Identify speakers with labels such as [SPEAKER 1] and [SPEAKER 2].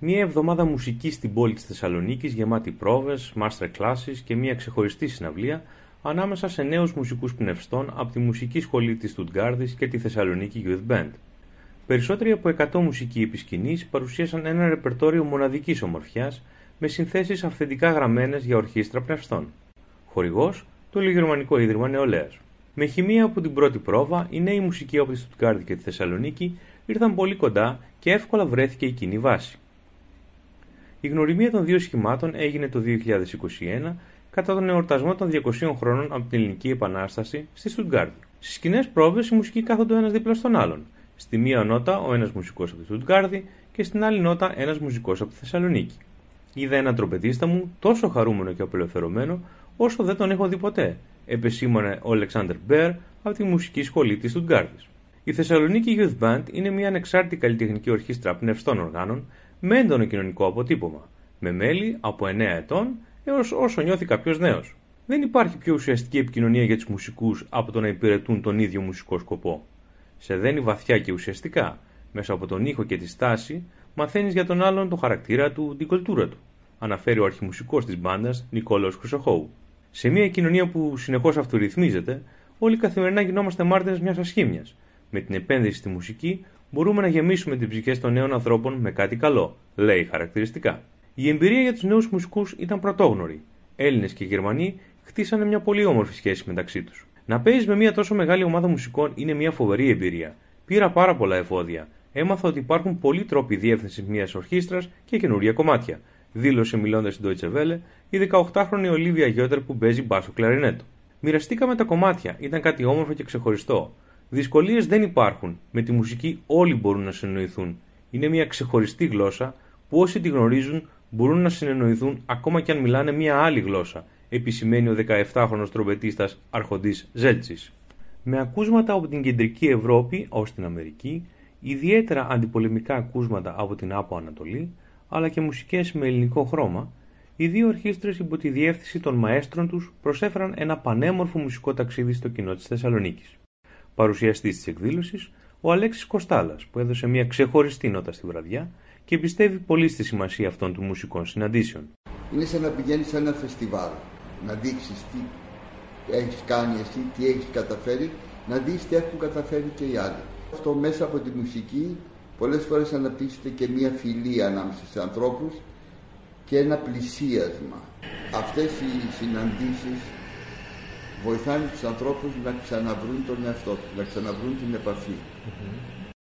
[SPEAKER 1] Μια εβδομάδα μουσικής στην πόλη της Θεσσαλονίκης, γεμάτη πρόβες, master classes και μια ξεχωριστή συναυλία ανάμεσα σε νέους μουσικούς πνευστών από τη μουσική σχολή της Στουτγκάρδης και τη Θεσσαλονίκη Youth Band. Περισσότεροι από 100 μουσικοί επί σκηνής παρουσίασαν ένα ρεπερτόριο μοναδικής ομορφιάς με συνθέσεις αυθεντικά γραμμένες για ορχήστρα πνευστών. Χορηγός, το Ελληνογερμανικό Ίδρυμα Νεολαίας. Με χημεία από την πρώτη πρόβα, οι νέοι μουσικοί από τη Στουτγκάρδη και τη Θεσσαλονίκη ήρθαν πολύ κοντά και εύκολα βρέθηκε η κοινή βάση. Η γνωριμία των δύο σχημάτων έγινε το 2021 κατά τον εορτασμό των 200 χρόνων από την Ελληνική Επανάσταση στη Στουτγκάρδη. Στις κοινές πρόβες οι μουσικοί κάθονται ο ένας δίπλα στον άλλον. Στη μία νότα ο ένας μουσικός από τη Στουτγκάρδη και στην άλλη νότα ένας μουσικός από τη Θεσσαλονίκη. Είδα έναν τρομπετίστα μου τόσο χαρούμενο και απελευθερωμένο όσο δεν τον έχω δει ποτέ, επεσήμανε ο Αλεξάνδρ Μπέρ από τη μουσική σχολή της Στουτγκάρδης. Η Θεσσαλονίκη Youth Band είναι μια ανεξάρτητη καλλιτεχνική ορχήστρα πνευστών οργάνων με έντονο κοινωνικό αποτύπωμα, με μέλη από 9 ετών έως όσο νιώθει κάποιος νέος. Δεν υπάρχει πιο ουσιαστική επικοινωνία για τους μουσικούς από το να υπηρετούν τον ίδιο μουσικό σκοπό. Σε δένει βαθιά και ουσιαστικά, μέσα από τον ήχο και τη στάση, μαθαίνεις για τον άλλον τον χαρακτήρα του, την κουλτούρα του, αναφέρει ο αρχιμουσικός της μπάντας Νικόλαος Χρυσοχώου. Σε μια κοινωνία που συνεχώς αυτορυθμίζεται, όλοι καθημερινά γινόμαστε μάρτυρες μιας ασχήμιας. Με την επένδυση στη μουσική μπορούμε να γεμίσουμε τις ψυχές των νέων ανθρώπων με κάτι καλό, λέει χαρακτηριστικά. Η εμπειρία για τους νέους μουσικούς ήταν πρωτόγνωρη. Έλληνες και Γερμανοί χτίσανε μια πολύ όμορφη σχέση μεταξύ τους. Να παίζεις με μια τόσο μεγάλη ομάδα μουσικών είναι μια φοβερή εμπειρία. Πήρα πάρα πολλά εφόδια. Έμαθα ότι υπάρχουν πολλοί τρόποι διεύθυνσης μιας ορχήστρας και καινούρια κομμάτια, δήλωσε μιλώντας στην Deutsche Welle η 18χρονη Ολίβια Γιότερ που παίζει μπάσο κλαρινέτο. Μοιραστήκαμε τα κομμάτια, ήταν κάτι όμορφο και ξεχωριστό. Δυσκολίες δεν υπάρχουν. Με τη μουσική όλοι μπορούν να συνεννοηθούν. Είναι μια ξεχωριστή γλώσσα που όσοι τη γνωρίζουν μπορούν να συνεννοηθούν ακόμα και αν μιλάνε μια άλλη γλώσσα, επισημαίνει ο 17χρονος τρομπετίστας Αρχοντής Ζέλτσης. Με ακούσματα από την κεντρική Ευρώπη ως την Αμερική, ιδιαίτερα αντιπολεμικά ακούσματα από την Άπο Ανατολή, αλλά και μουσικές με ελληνικό χρώμα, οι δύο ορχήστρες υπό τη διεύθυνση των μαέστρων τους προσέφεραν ένα πανέμορφο μουσικό ταξίδι στο κοινό της Θεσσαλονίκης. Παρουσιαστής της εκδήλωσης, ο Αλέξης Κοστάλας, που έδωσε μια ξεχωριστή νότα στη βραδιά και πιστεύει πολύ στη σημασία αυτών των μουσικών συναντήσεων.
[SPEAKER 2] Είναι σαν να πηγαίνεις σε ένα φεστιβάλ, να δείξεις τι έχεις κάνει εσύ, τι έχεις καταφέρει, να δεις τι έχουν καταφέρει και οι άλλοι. Αυτό μέσα από τη μουσική πολλές φορές αναπτύσσεται και μια φιλία ανάμεσα σε ανθρώπους και ένα πλησίασμα. Αυτές οι συναντήσεις βοηθάνε τους ανθρώπους να ξαναβρούν τον εαυτό τους, να ξαναβρούν την επαφή.